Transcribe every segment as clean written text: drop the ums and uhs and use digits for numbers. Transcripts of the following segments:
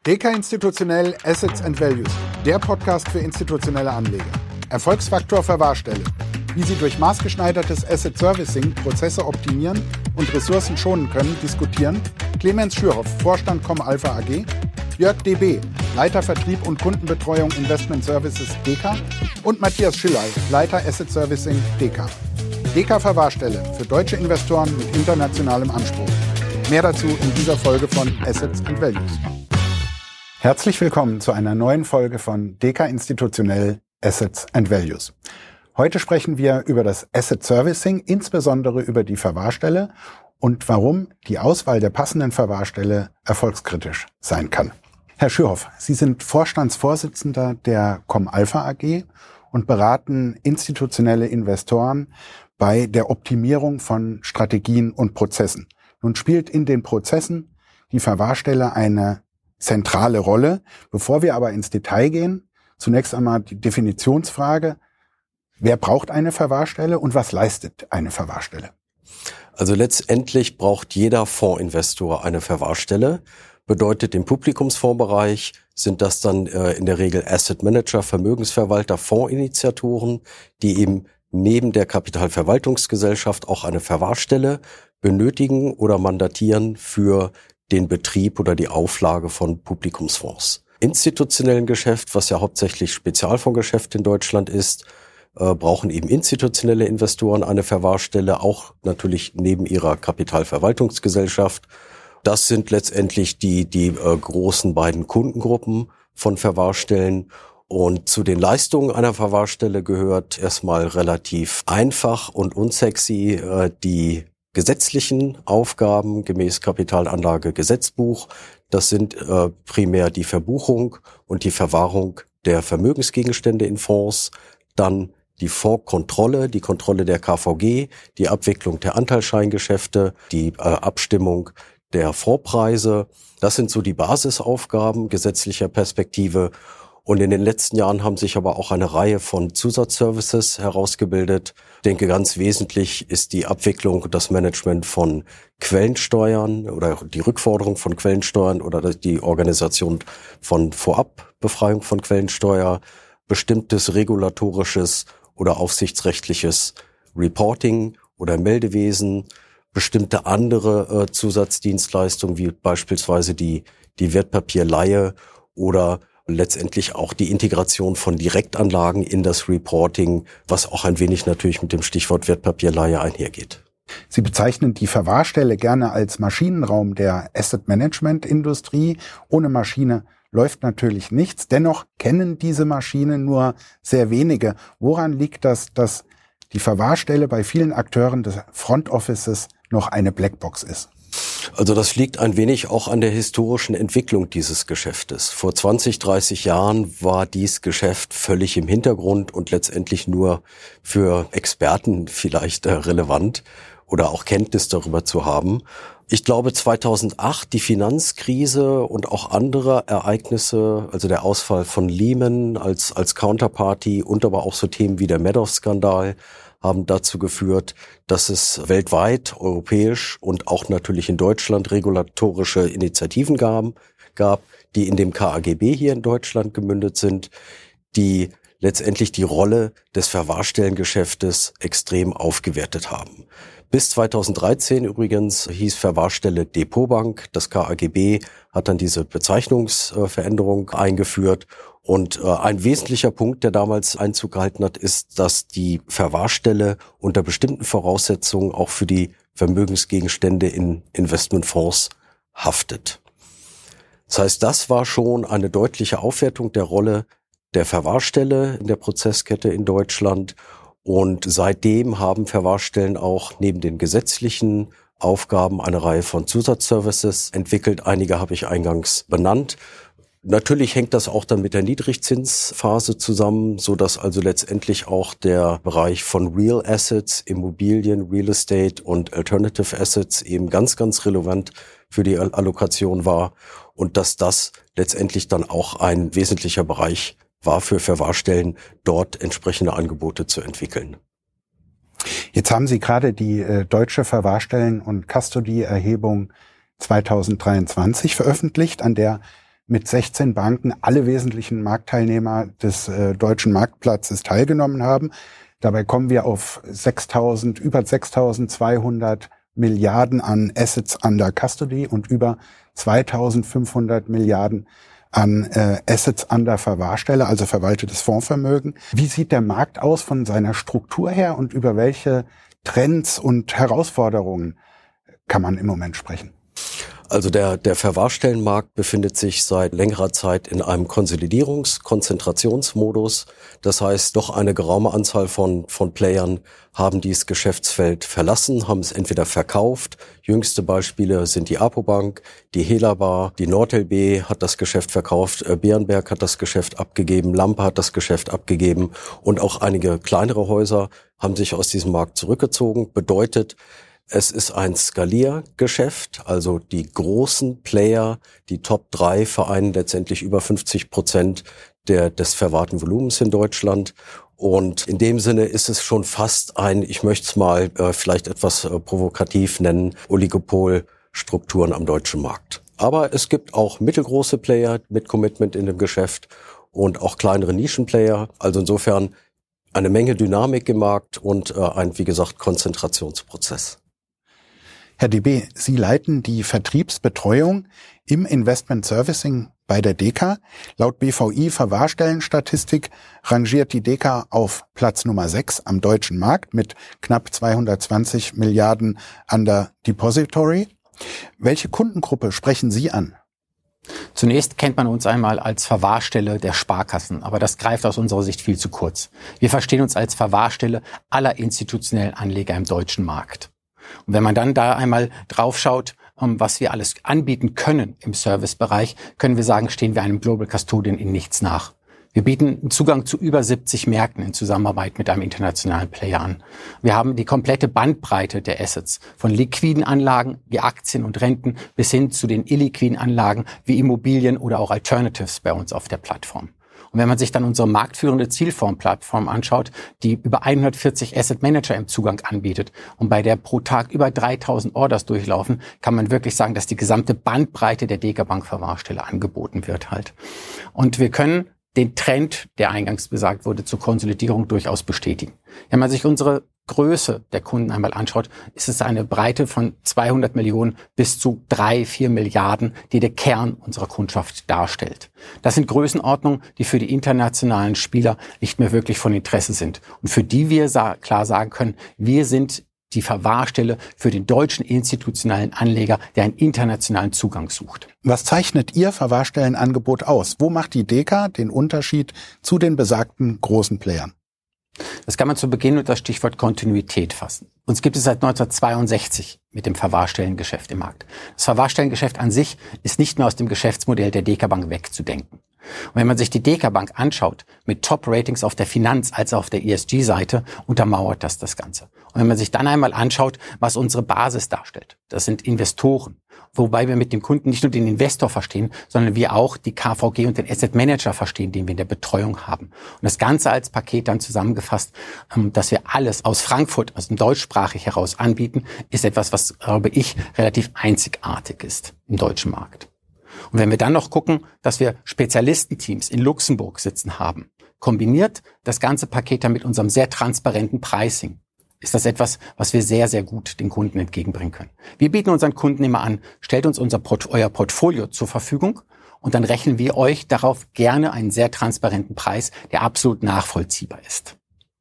DK Institutionell Assets and Values, der Podcast für institutionelle Anleger. Erfolgsfaktor Verwahrstelle. Wie Sie durch maßgeschneidertes Asset Servicing Prozesse optimieren und Ressourcen schonen können, diskutieren Clemens Schürhoff, Vorstand ComAlpha AG, Jörg DB, Leiter Vertrieb und Kundenbetreuung Investment Services DK und Matthias Schillay, Leiter Asset Servicing DK. DK Verwahrstelle für deutsche Investoren mit internationalem Anspruch. Mehr dazu in dieser Folge von Assets and Values. Herzlich willkommen zu einer neuen Folge von DK Institutionell Assets and Values. Heute sprechen wir über das Asset Servicing, insbesondere über die Verwahrstelle und warum die Auswahl der passenden Verwahrstelle erfolgskritisch sein kann. Herr Schürhoff, Sie sind Vorstandsvorsitzender der ComAlpha AG und beraten institutionelle Investoren bei der Optimierung von Strategien und Prozessen. Nun spielt in den Prozessen die Verwahrstelle eine zentrale Rolle. Bevor wir aber ins Detail gehen, zunächst einmal die Definitionsfrage: Wer braucht eine Verwahrstelle und was leistet eine Verwahrstelle? Also letztendlich braucht jeder Fondsinvestor eine Verwahrstelle. Bedeutet, im Publikumsfondsbereich sind das dann in der Regel Asset Manager, Vermögensverwalter, Fondsinitiatoren, die eben neben der Kapitalverwaltungsgesellschaft auch eine Verwahrstelle benötigen oder mandatieren für den Betrieb oder die Auflage von Publikumsfonds. Institutionellen Geschäft, was ja hauptsächlich Spezialfondsgeschäft in Deutschland ist, brauchen eben institutionelle Investoren eine Verwahrstelle, auch natürlich neben ihrer Kapitalverwaltungsgesellschaft. Das sind letztendlich die großen beiden Kundengruppen von Verwahrstellen. Und zu den Leistungen einer Verwahrstelle gehört erstmal relativ einfach und unsexy die gesetzlichen Aufgaben gemäß Kapitalanlagegesetzbuch. Das sind primär die Verbuchung und die Verwahrung der Vermögensgegenstände in Fonds, dann die Fondskontrolle, die Kontrolle der KVG, die Abwicklung der Anteilsscheingeschäfte, die Abstimmung der Fondspreise. Das sind so die Basisaufgaben gesetzlicher Perspektive. Und in den letzten Jahren haben sich aber auch eine Reihe von Zusatzservices herausgebildet. Ich denke, ganz wesentlich ist die Abwicklung und das Management von Quellensteuern oder die Rückforderung von Quellensteuern oder die Organisation von Vorabbefreiung von Quellensteuer, bestimmtes regulatorisches oder aufsichtsrechtliches Reporting oder Meldewesen, bestimmte andere Zusatzdienstleistungen wie beispielsweise die Wertpapierleihe oder letztendlich auch die Integration von Direktanlagen in das Reporting, was auch ein wenig natürlich mit dem Stichwort Wertpapierleihe einhergeht. Sie bezeichnen die Verwahrstelle gerne als Maschinenraum der Asset-Management-Industrie. Ohne Maschine läuft natürlich nichts. Dennoch kennen diese Maschinen nur sehr wenige. Woran liegt das, dass die Verwahrstelle bei vielen Akteuren des Front Offices noch eine Blackbox ist? Also das liegt ein wenig auch an der historischen Entwicklung dieses Geschäftes. Vor 20, 30 Jahren war dies Geschäft völlig im Hintergrund und letztendlich nur für Experten vielleicht relevant oder auch Kenntnis darüber zu haben. Ich glaube 2008 die Finanzkrise und auch andere Ereignisse, also der Ausfall von Lehman als Counterparty und aber auch so Themen wie der Madoff-Skandal, haben dazu geführt, dass es weltweit, europäisch und auch natürlich in Deutschland regulatorische Initiativen gab, die in dem KAGB hier in Deutschland gemündet sind, die letztendlich die Rolle des Verwahrstellengeschäftes extrem aufgewertet haben. Bis 2013 übrigens hieß Verwahrstelle Depotbank. Das KAGB hat dann diese Bezeichnungsveränderung eingeführt. Und ein wesentlicher Punkt, der damals Einzug gehalten hat, ist, dass die Verwahrstelle unter bestimmten Voraussetzungen auch für die Vermögensgegenstände in Investmentfonds haftet. Das heißt, das war schon eine deutliche Aufwertung der Rolle der Verwahrstelle in der Prozesskette in Deutschland. Und seitdem haben Verwahrstellen auch neben den gesetzlichen Aufgaben eine Reihe von Zusatzservices entwickelt. Einige habe ich eingangs benannt. Natürlich hängt das auch dann mit der Niedrigzinsphase zusammen, so dass also letztendlich auch der Bereich von Real Assets, Immobilien, Real Estate und Alternative Assets eben ganz, ganz relevant für die Allokation war und dass das letztendlich dann auch ein wesentlicher Bereich war für Verwahrstellen, dort entsprechende Angebote zu entwickeln. Jetzt haben Sie gerade die deutsche Verwahrstellen- und Custody-Erhebung 2023 veröffentlicht, an der mit 16 Banken alle wesentlichen Marktteilnehmer des deutschen Marktplatzes teilgenommen haben. Dabei kommen wir auf über 6.200 Milliarden an Assets under Custody und über 2.500 Milliarden an Assets under Verwahrstelle, also verwaltetes Fondsvermögen. Wie sieht der Markt aus von seiner Struktur her und über welche Trends und Herausforderungen kann man im Moment sprechen? Also der Verwahrstellenmarkt befindet sich seit längerer Zeit in einem Konzentrationsmodus. Das heißt, doch eine geraume Anzahl von Playern haben dieses Geschäftsfeld verlassen, haben es entweder verkauft. Jüngste Beispiele sind die Apobank, die Helaba, die NordLB hat das Geschäft verkauft, Bärenberg hat das Geschäft abgegeben, Lampe hat das Geschäft abgegeben und auch einige kleinere Häuser haben sich aus diesem Markt zurückgezogen. Bedeutet, es ist ein Skaliergeschäft, also die großen Player, die Top 3 vereinen letztendlich über 50% des verwahrten Volumens in Deutschland. Und in dem Sinne ist es schon fast ein, ich möchte es mal vielleicht etwas provokativ nennen, Oligopolstrukturen am deutschen Markt. Aber es gibt auch mittelgroße Player mit Commitment in dem Geschäft und auch kleinere Nischenplayer. Also insofern eine Menge Dynamik im Markt und ein, wie gesagt, Konzentrationsprozess. Herr DB, Sie leiten die Vertriebsbetreuung im Investment Servicing bei der Deka. Laut BVI Verwahrstellenstatistik rangiert die Deka auf Platz Nummer 6 am deutschen Markt mit knapp 220 Milliarden under Depository. Welche Kundengruppe sprechen Sie an? Zunächst kennt man uns einmal als Verwahrstelle der Sparkassen, aber das greift aus unserer Sicht viel zu kurz. Wir verstehen uns als Verwahrstelle aller institutionellen Anleger im deutschen Markt. Und wenn man dann da einmal draufschaut, was wir alles anbieten können im Servicebereich, können wir sagen, stehen wir einem Global Custodian in nichts nach. Wir bieten Zugang zu über 70 Märkten in Zusammenarbeit mit einem internationalen Player an. Wir haben die komplette Bandbreite der Assets, von liquiden Anlagen wie Aktien und Renten bis hin zu den illiquiden Anlagen wie Immobilien oder auch Alternatives bei uns auf der Plattform. Und wenn man sich dann unsere marktführende Zielfonds-Plattform anschaut, die über 140 Asset Manager im Zugang anbietet und bei der pro Tag über 3.000 Orders durchlaufen, kann man wirklich sagen, dass die gesamte Bandbreite der Deka Bank Verwahrstelle angeboten wird halt. Und wir können den Trend, der eingangs gesagt wurde, zur Konsolidierung durchaus bestätigen. Wenn man sich unsere Größe der Kunden einmal anschaut, ist es eine Breite von 200 Millionen bis zu 3-4 Milliarden, die der Kern unserer Kundschaft darstellt. Das sind Größenordnungen, die für die internationalen Spieler nicht mehr wirklich von Interesse sind und für die wir klar sagen können, wir sind die Verwahrstelle für den deutschen institutionellen Anleger, der einen internationalen Zugang sucht. Was zeichnet Ihr Verwahrstellenangebot aus? Wo macht die Deka den Unterschied zu den besagten großen Playern? Das kann man zu Beginn unter das Stichwort Kontinuität fassen. Uns gibt es seit 1962 mit dem Verwahrstellengeschäft im Markt. Das Verwahrstellengeschäft an sich ist nicht mehr aus dem Geschäftsmodell der Deka Bank wegzudenken. Und wenn man sich die Deka Bank anschaut, mit Top-Ratings auf der Finanz- als auch auf der ESG-Seite, untermauert das Ganze. Und wenn man sich dann einmal anschaut, was unsere Basis darstellt, das sind Investoren, wobei wir mit dem Kunden nicht nur den Investor verstehen, sondern wir auch die KVG und den Asset Manager verstehen, den wir in der Betreuung haben. Und das Ganze als Paket dann zusammengefasst, dass wir alles aus Frankfurt, aus dem deutschsprachig heraus anbieten, ist etwas, was, glaube ich, relativ einzigartig ist im deutschen Markt. Und wenn wir dann noch gucken, dass wir Spezialistenteams in Luxemburg sitzen haben, kombiniert das ganze Paket dann mit unserem sehr transparenten Pricing, ist das etwas, was wir sehr, sehr gut den Kunden entgegenbringen können. Wir bieten unseren Kunden immer an, stellt uns euer Portfolio zur Verfügung und dann rechnen wir euch darauf gerne einen sehr transparenten Preis, der absolut nachvollziehbar ist.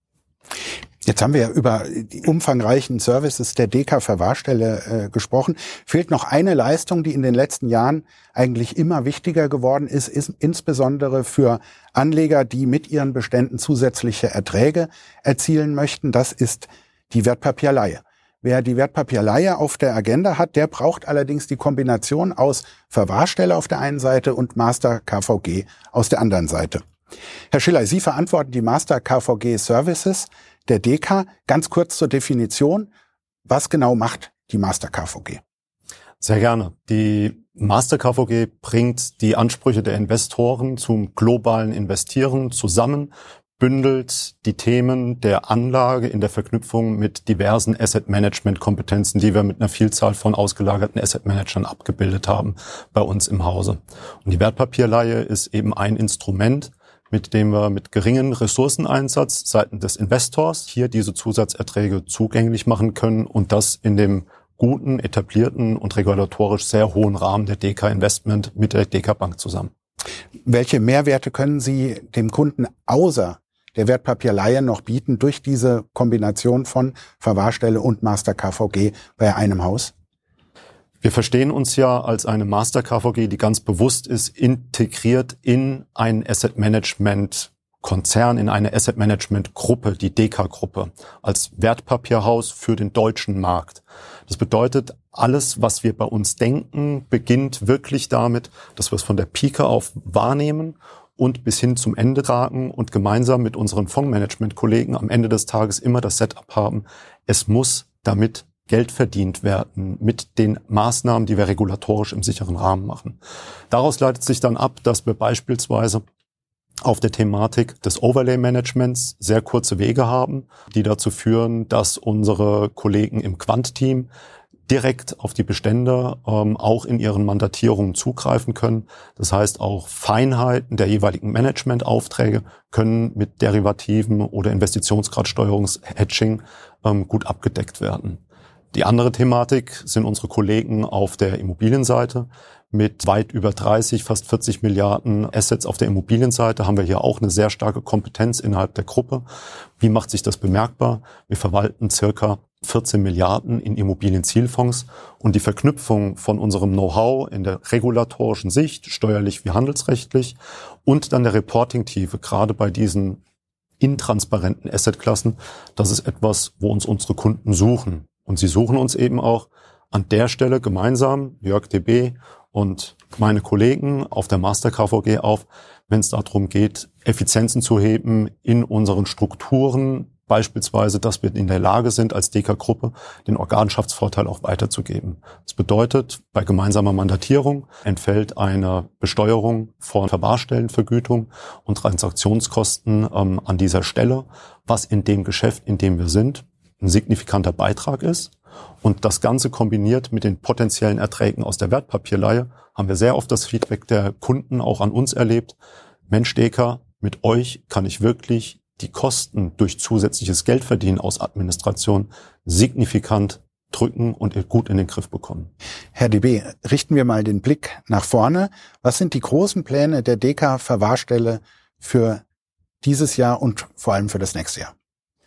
Jetzt haben wir ja über die umfangreichen Services der Deka Verwahrstelle gesprochen. Fehlt noch eine Leistung, die in den letzten Jahren eigentlich immer wichtiger geworden ist insbesondere für Anleger, die mit ihren Beständen zusätzliche Erträge erzielen möchten. Das ist die Wertpapierleihe. Wer die Wertpapierleihe auf der Agenda hat, der braucht allerdings die Kombination aus Verwahrstelle auf der einen Seite und Master KVG aus der anderen Seite. Herr Schiller, Sie verantworten die Master KVG Services der Deka. Ganz kurz zur Definition. Was genau macht die Master KVG? Sehr gerne. Die Master KVG bringt die Ansprüche der Investoren zum globalen Investieren zusammen, bündelt die Themen der Anlage in der Verknüpfung mit diversen Asset-Management-Kompetenzen, die wir mit einer Vielzahl von ausgelagerten Asset-Managern abgebildet haben bei uns im Hause. Und die Wertpapierleihe ist eben ein Instrument, mit dem wir mit geringen Ressourceneinsatz seitens des Investors hier diese Zusatzerträge zugänglich machen können und das in dem guten, etablierten und regulatorisch sehr hohen Rahmen der DK Investment mit der DK Bank zusammen. Welche Mehrwerte können Sie dem Kunden außer der Wertpapierleihe noch bieten durch diese Kombination von Verwahrstelle und Master KVG bei einem Haus? Wir verstehen uns ja als eine Master KVG, die ganz bewusst ist, integriert in ein Asset Management Konzern, in eine Asset Management Gruppe, die DK-Gruppe, als Wertpapierhaus für den deutschen Markt. Das bedeutet, alles, was wir bei uns denken, beginnt wirklich damit, dass wir es von der Pike auf wahrnehmen und bis hin zum Ende tragen und gemeinsam mit unseren Fondsmanagement-Kollegen am Ende des Tages immer das Setup haben. Es muss damit Geld verdient werden mit den Maßnahmen, die wir regulatorisch im sicheren Rahmen machen. Daraus leitet sich dann ab, dass wir beispielsweise auf der Thematik des Overlay-Managements sehr kurze Wege haben, die dazu führen, dass unsere Kollegen im Quant-Team direkt auf die Bestände auch in ihren Mandatierungen zugreifen können. Das heißt, auch Feinheiten der jeweiligen Managementaufträge können mit Derivativen oder Investitionsgradsteuerungs-Hedging gut abgedeckt werden. Die andere Thematik sind unsere Kollegen auf der Immobilienseite. Mit weit über 30, fast 40 Milliarden Assets auf der Immobilienseite haben wir hier auch eine sehr starke Kompetenz innerhalb der Gruppe. Wie macht sich das bemerkbar? Wir verwalten circa 14 Milliarden in Immobilienzielfonds und die Verknüpfung von unserem Know-how in der regulatorischen Sicht, steuerlich wie handelsrechtlich, und dann der Reporting-Tiefe, gerade bei diesen intransparenten Assetklassen, das ist etwas, wo uns unsere Kunden suchen. Und sie suchen uns eben auch an der Stelle gemeinsam, Jörg DB und meine Kollegen auf der Master KVG auf, wenn es darum geht, Effizienzen zu heben in unseren Strukturen, beispielsweise, dass wir in der Lage sind, als DK-Gruppe den Organschaftsvorteil auch weiterzugeben. Das bedeutet, bei gemeinsamer Mandatierung entfällt eine Besteuerung von Verwahrstellenvergütung und Transaktionskosten an dieser Stelle, was in dem Geschäft, in dem wir sind, ein signifikanter Beitrag ist. Und das Ganze kombiniert mit den potenziellen Erträgen aus der Wertpapierleihe haben wir sehr oft das Feedback der Kunden auch an uns erlebt. Mensch, DK, mit euch kann ich wirklich die Kosten durch zusätzliches Geldverdienen aus Administration signifikant drücken und gut in den Griff bekommen. Herr DB, richten wir mal den Blick nach vorne. Was sind die großen Pläne der DK Verwahrstelle für dieses Jahr und vor allem für das nächste Jahr?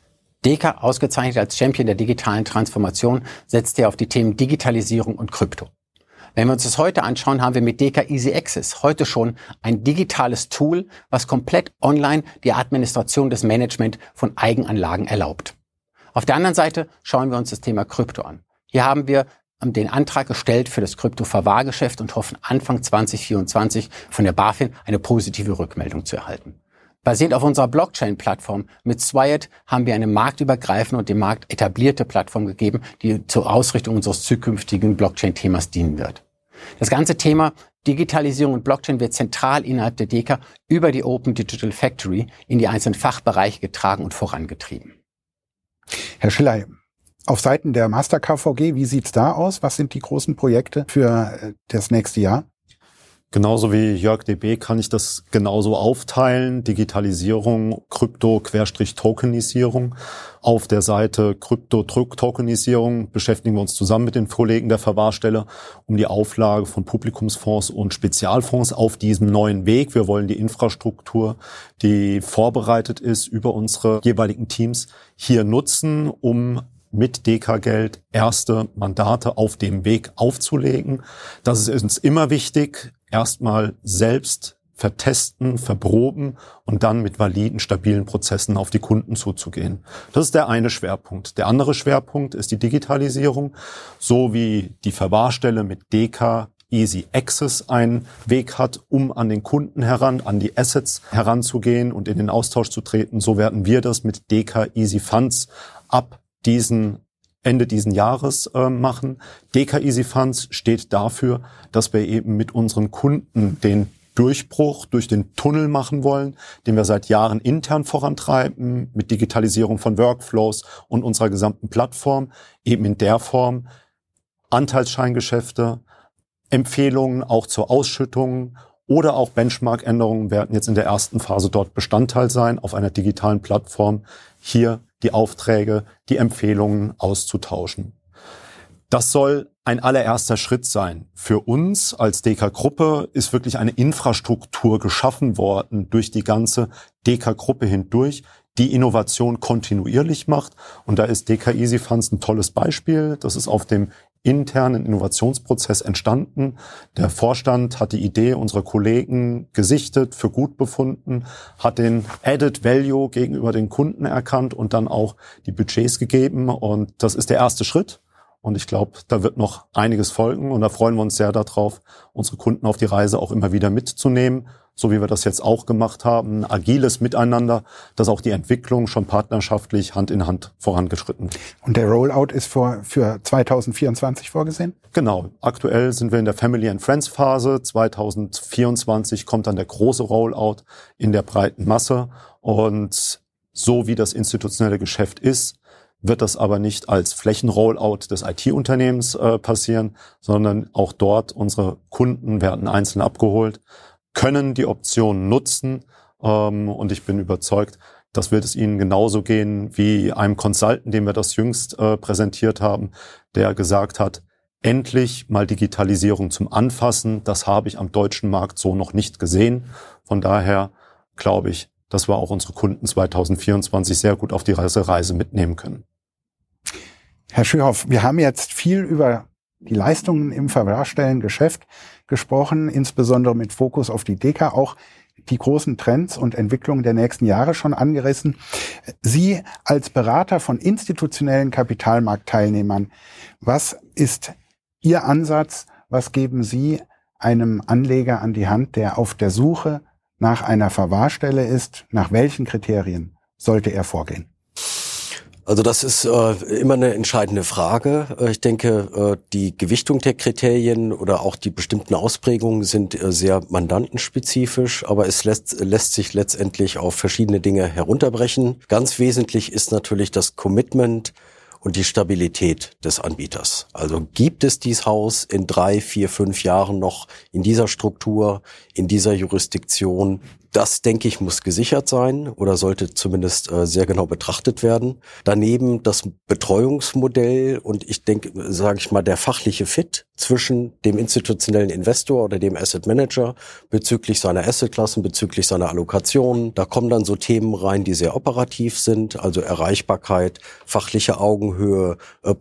DK, ausgezeichnet als Champion der digitalen Transformation, setzt ja auf die Themen Digitalisierung und Krypto. Wenn wir uns das heute anschauen, haben wir mit DK Easy Access heute schon ein digitales Tool, was komplett online die Administration des Management von Eigenanlagen erlaubt. Auf der anderen Seite schauen wir uns das Thema Krypto an. Hier haben wir den Antrag gestellt für das Krypto-Verwahrgeschäft und hoffen Anfang 2024 von der BaFin eine positive Rückmeldung zu erhalten. Basierend auf unserer Blockchain-Plattform mit Swiat haben wir eine marktübergreifende und dem Markt etablierte Plattform gegeben, die zur Ausrichtung unseres zukünftigen Blockchain-Themas dienen wird. Das ganze Thema Digitalisierung und Blockchain wird zentral innerhalb der DK über die Open Digital Factory in die einzelnen Fachbereiche getragen und vorangetrieben. Herr Schiller, auf Seiten der Master KVG, wie sieht's da aus? Was sind die großen Projekte für das nächste Jahr? Genauso wie Jörg DB kann ich das genauso aufteilen. Digitalisierung, Krypto-Tokenisierung. Auf der Seite Krypto-Tokenisierung beschäftigen wir uns zusammen mit den Kollegen der Verwahrstelle um die Auflage von Publikumsfonds und Spezialfonds auf diesem neuen Weg. Wir wollen die Infrastruktur, die vorbereitet ist über unsere jeweiligen Teams, hier nutzen, um mit DK-Geld erste Mandate auf dem Weg aufzulegen. Das ist uns immer wichtig, erstmal selbst vertesten, verproben und dann mit validen, stabilen Prozessen auf die Kunden zuzugehen. Das ist der eine Schwerpunkt. Der andere Schwerpunkt ist die Digitalisierung, so wie die Verwahrstelle mit DK Easy Access einen Weg hat, um an den Kunden heran, an die Assets heranzugehen und in den Austausch zu treten. So werden wir das mit DK Easy Funds ab Ende diesen Jahres machen. DK Easy Funds steht dafür, dass wir eben mit unseren Kunden den Durchbruch durch den Tunnel machen wollen, den wir seit Jahren intern vorantreiben, mit Digitalisierung von Workflows und unserer gesamten Plattform, eben in der Form Anteilsscheingeschäfte, Empfehlungen auch zur Ausschüttung oder auch Benchmark-Änderungen werden jetzt in der ersten Phase dort Bestandteil sein, auf einer digitalen Plattform hier die Aufträge, die Empfehlungen auszutauschen. Das soll ein allererster Schritt sein. Für uns als DK-Gruppe ist wirklich eine Infrastruktur geschaffen worden durch die ganze DK-Gruppe hindurch, die Innovation kontinuierlich macht. Und da ist DK EasyFunds ein tolles Beispiel. Das ist auf dem internen Innovationsprozess entstanden. Der Vorstand hat die Idee unserer Kollegen gesichtet, für gut befunden, hat den Added Value gegenüber den Kunden erkannt und dann auch die Budgets gegeben. Und das ist der erste Schritt. Und ich glaube, da wird noch einiges folgen. Und da freuen wir uns sehr darauf, unsere Kunden auf die Reise auch immer wieder mitzunehmen, so wie wir das jetzt auch gemacht haben. Ein agiles Miteinander, dass auch die Entwicklung schon partnerschaftlich Hand in Hand vorangeschritten. Und der Rollout ist für 2024 vorgesehen? Genau. Aktuell sind wir in der Family and Friends Phase. 2024 kommt dann der große Rollout in der breiten Masse. Und so wie das institutionelle Geschäft ist, wird das aber nicht als Flächenrollout des IT-Unternehmens passieren, sondern auch dort unsere Kunden werden einzeln abgeholt, können die Optionen nutzen und ich bin überzeugt, das wird es ihnen genauso gehen wie einem Consultant, den wir das jüngst präsentiert haben, der gesagt hat, endlich mal Digitalisierung zum Anfassen, das habe ich am deutschen Markt so noch nicht gesehen. Von daher glaube ich, dass wir auch unsere Kunden 2024 sehr gut auf die Reise mitnehmen können. Herr Schürhoff, wir haben jetzt viel über die Leistungen im Verwahrstellengeschäft gesprochen, insbesondere mit Fokus auf die DK, auch die großen Trends und Entwicklungen der nächsten Jahre schon angerissen. Sie als Berater von institutionellen Kapitalmarktteilnehmern, was ist Ihr Ansatz? Was geben Sie einem Anleger an die Hand, der auf der Suche nach einer Verwahrstelle ist? Nach welchen Kriterien sollte er vorgehen? Also das ist immer eine entscheidende Frage. Ich denke, die Gewichtung der Kriterien oder auch die bestimmten Ausprägungen sind sehr mandantenspezifisch, aber es lässt sich letztendlich auf verschiedene Dinge herunterbrechen. Ganz wesentlich ist natürlich das Commitment und die Stabilität des Anbieters. Also gibt es dieses Haus in 3, 4, 5 Jahren noch in dieser Struktur, in dieser Jurisdiktion? Das, denke ich, muss gesichert sein oder sollte zumindest sehr genau betrachtet werden. Daneben das Betreuungsmodell und ich denke, sage ich mal, der fachliche Fit zwischen dem institutionellen Investor oder dem Asset Manager bezüglich seiner Assetklassen, bezüglich seiner Allokationen. Da kommen dann so Themen rein, die sehr operativ sind, also Erreichbarkeit, fachliche Augenhöhe,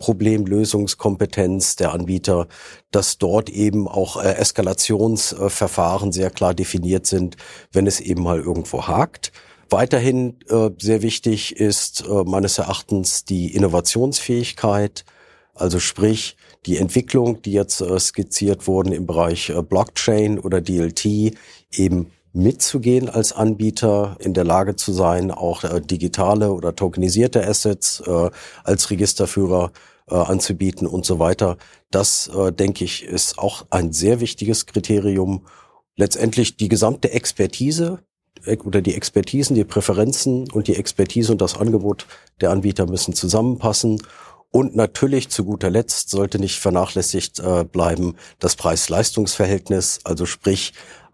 Problemlösungskompetenz der Anbieter, dass dort eben auch Eskalationsverfahren sehr klar definiert sind, wenn es eben mal irgendwo hakt. Weiterhin sehr wichtig ist meines Erachtens die Innovationsfähigkeit, also sprich die Entwicklung, die jetzt skizziert wurden im Bereich Blockchain oder DLT, eben mitzugehen als Anbieter, in der Lage zu sein, auch digitale oder tokenisierte Assets als Registerführer anzubieten und so weiter. Das, denke ich, ist auch ein sehr wichtiges Kriterium. Letztendlich die gesamte Expertise oder die Expertisen, die Präferenzen und die Expertise und das Angebot der Anbieter müssen zusammenpassen. Und natürlich zu guter Letzt sollte nicht vernachlässigt bleiben das Preis-Leistungs-Verhältnis, also sprich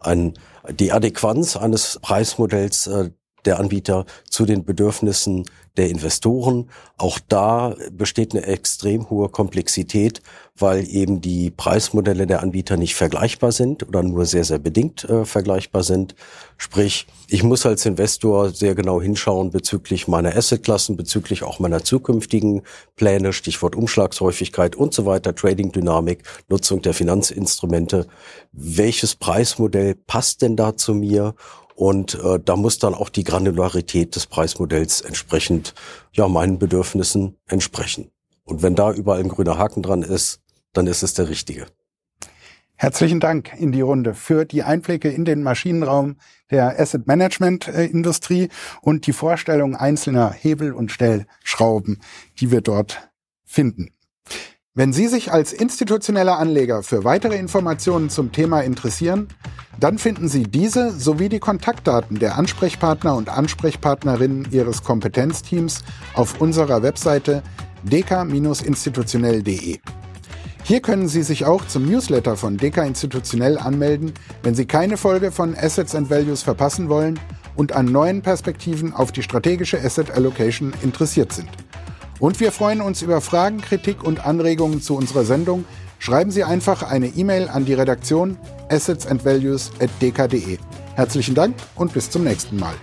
die Adäquanz eines Preismodells der Anbieter zu den Bedürfnissen der Investoren. Auch da besteht eine extrem hohe Komplexität, weil eben die Preismodelle der Anbieter nicht vergleichbar sind oder nur sehr, sehr bedingt vergleichbar sind. Sprich, ich muss als Investor sehr genau hinschauen bezüglich meiner Assetklassen, bezüglich auch meiner zukünftigen Pläne, Stichwort Umschlagshäufigkeit und so weiter, Trading-Dynamik, Nutzung der Finanzinstrumente. Welches Preismodell passt denn da zu mir? Und da muss dann auch die Granularität des Preismodells entsprechend meinen Bedürfnissen entsprechen. Und wenn da überall ein grüner Haken dran ist, dann ist es der richtige. Herzlichen Dank in die Runde für die Einblicke in den Maschinenraum der Asset Management Industrie und die Vorstellung einzelner Hebel und Stellschrauben, die wir dort finden. Wenn Sie sich als institutioneller Anleger für weitere Informationen zum Thema interessieren, dann finden Sie diese sowie die Kontaktdaten der Ansprechpartner und Ansprechpartnerinnen Ihres Kompetenzteams auf unserer Webseite deka-institutionell.de. Hier können Sie sich auch zum Newsletter von Deka Institutionell anmelden, wenn Sie keine Folge von Assets and Values verpassen wollen und an neuen Perspektiven auf die strategische Asset Allocation interessiert sind. Und wir freuen uns über Fragen, Kritik und Anregungen zu unserer Sendung. Schreiben Sie einfach eine E-Mail an die Redaktion assetsandvalues@deka.de. Herzlichen Dank und bis zum nächsten Mal.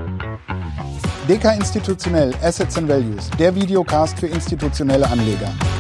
Deka Institutionell Assets and Values, der Videocast für institutionelle Anleger.